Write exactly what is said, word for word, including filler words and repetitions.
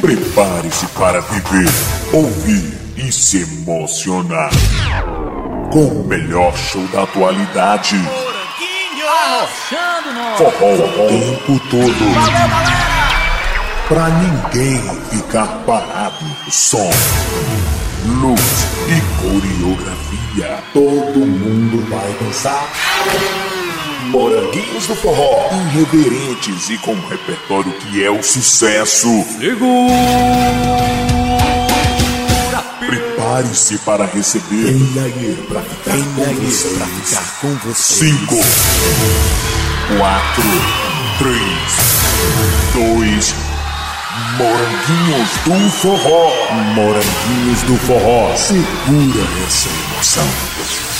Prepare-se para viver, ouvir e se emocionar com o melhor show da atualidade. Arrochando, não. Forró o tempo todo. Valeu, galera! Pra ninguém ficar parado. Som, luz e coreografia. Todo mundo vai dançar. Moranguinhos do Forró, irreverentes e com um repertório que é o sucesso. Segura! Prepare-se para receber. Vem aí pra ficar, Vem com, aí vocês. Pra ficar com você. Cinco, quatro, três, dois. Moranguinhos do Forró. Moranguinhos do Forró. Segura essa emoção.